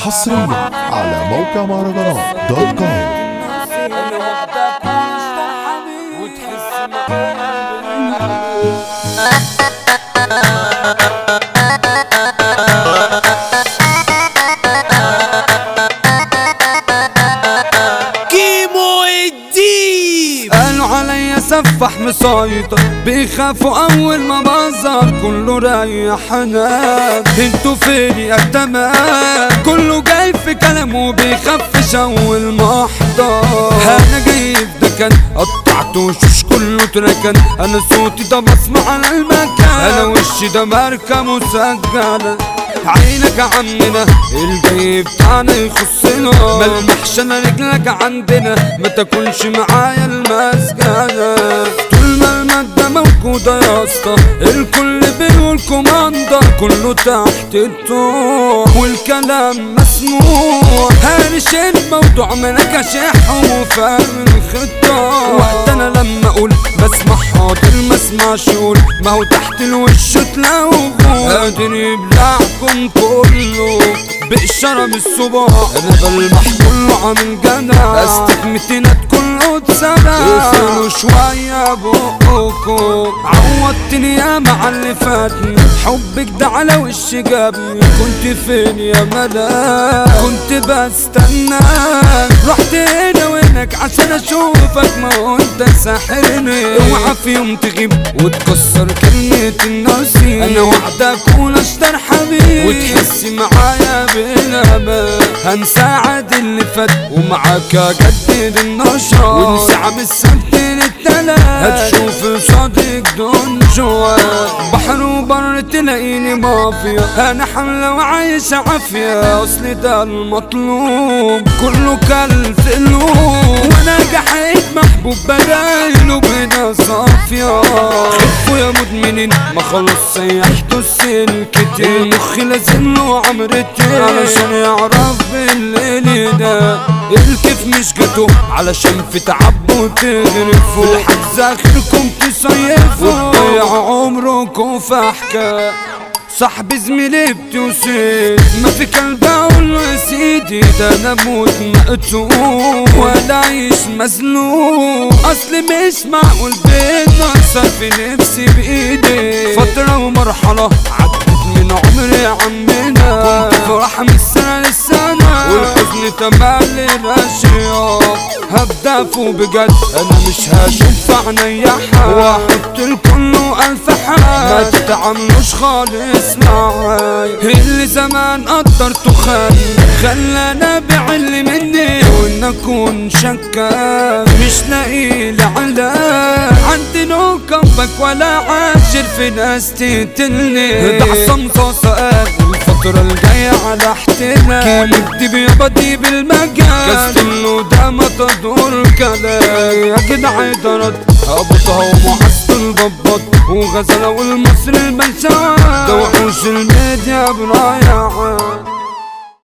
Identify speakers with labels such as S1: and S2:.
S1: حصريا على موقع مهرجانات دوت كوم.
S2: قالوا عليا سفح مسيطر، بيخافوا اول ما بظهر كله رايح انام. انتوا فين يا تمام؟ كله جاي في كلامه بيخفش اول ما احضر. انا جاي في دكن قطعت وشوش كله تركن، انا صوتي ده بسمع على المكان، انا وشي ده ماركة مسجلة. عينك يا عمنا الجاي بتاعنا يخصنا، ملمحش انا رجلك عندنا، ما تاكلش معايا المسجنة. طول ما المادة موجودة يا اسطى الكل بيقول كوماندا، كله تحت الطوع والكلام مسموع. هانش الموضوع ملك شح وفاهم الخطة، وقت انا لما اقول بسمع حاضر ما اسمعش اقول، ما هو تحت الوش تلاقوا قادر يبلعكم كله بإشارة بالصباع. انا بلمح كله عامل جدع، استكمتينات كله اتسرع. اقفلوا شوية بقكم، عوضتني يا مع اللي فاتني، حبك ده على وش جابني. كنت فين يا ملاك؟ كنت بستناك، رحت هنا وهناك عشان اشوفك، ما هو انت ساحرني. اوعى في يوم تغيب وتكسر كلمة النصيب، انا وعدك اشتر حبيب وتحسي معايا بنبات. هنساعد اللي فات ومعاك اجدد النشاط، ونسعى السبت للتلات هتشوف صادق دون جوات. بحر وبر تلاقيني مافيا، انا حملة وعايش عافية، اصل ده المطلوب كله كل في قلوب، وانا جحيت محبوب بدايله بدا صافية. خفوا يا مدمنين ما خلص سيحتوا السلكتين، المخ لازم له عمرتين علشان يعرف بالليل ده الكيف مش جاتو، علشان في تعب وتغرفوا الحجز اخركم تصيفوا وتضيعوا عمركم في حكاية. صاحبي زميلي بتوسيت ما في كلب اقول له يا سيدي، ده انا اموت مقتول ولا اعيش مزنوق، اصل مش معقول بتنصر في نفسي بايدي. فترة ومرحلة عدت من عمري يا عمنا، كنت فرح من السنة للسنة والحزن تملي الاشياء. هبدأ فوق بجد انا مش هشوف عينيا حال، واحط الكل الف حال، ما تتعاملوش خالص معاي. اللي زمان قدرته خلاني ابيع اللي مني، وان اكون شكاك مش لاقي لعلاج. عندي نو كمبك ولا عاشر في ناس تقتلني، ده حصان صاصة الفترة الجاية على احتلال، كيف يا بدي بالمجال كاستنو ده ما تدور كلام. يا جدع درد ابطها ومعسل الببط وغزلة والمصري البلشوات، ده وحوش الميديا برايعة.